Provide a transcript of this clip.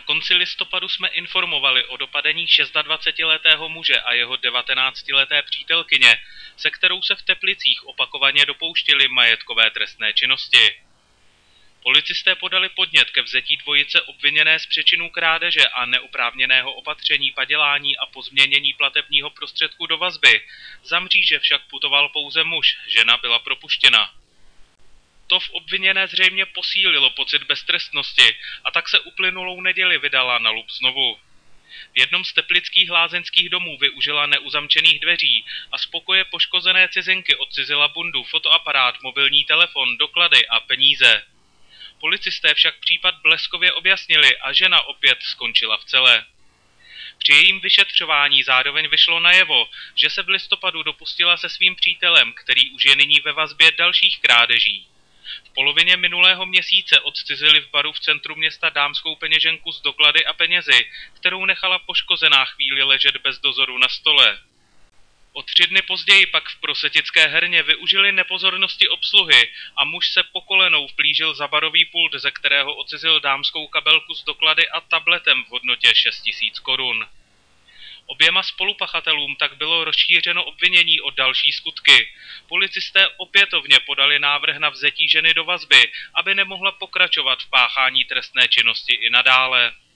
konci listopadu jsme informovali o dopadení 26letého muže a jeho 19leté přítelkyně, se kterou se v Teplicích opakovaně dopouštěli majetkové trestné činnosti. Policisté podali podnět ke vzetí dvojice obviněné z přečinů krádeže a neoprávněného opatření, padělání a pozměnění platebního prostředku do vazby. Za mříže však putoval pouze muž, žena byla propuštěna. To v obviněné zřejmě posílilo pocit beztrestnosti a tak se uplynulou neděli vydala na lup znovu. V jednom z teplických lázeňských domů využila neuzamčených dveří a z pokoje poškozené cizinky odcizila bundu, fotoaparát, mobilní telefon, doklady a peníze. Policisté však případ bleskově objasnili a žena opět skončila v cele. Při jejím vyšetřování zároveň vyšlo najevo, že se v listopadu dopustila se svým přítelem, který už je nyní ve vazbě, dalších krádeží. V polovině minulého měsíce odcizili v baru v centru města dámskou peněženku s doklady a penězi, kterou nechala poškozená chvíli ležet bez dozoru na stole. O 3 dny později pak v prosetické herně využili nepozornosti obsluhy a muž se po kolenou vplížil za barový pult, ze kterého odcizil dámskou kabelku s doklady a tabletem v hodnotě 6 000 korun. Oběma spolupachatelům tak bylo rozšířeno obvinění o další skutky. Policisté opětovně podali návrh na vzetí ženy do vazby, aby nemohla pokračovat v páchání trestné činnosti i nadále.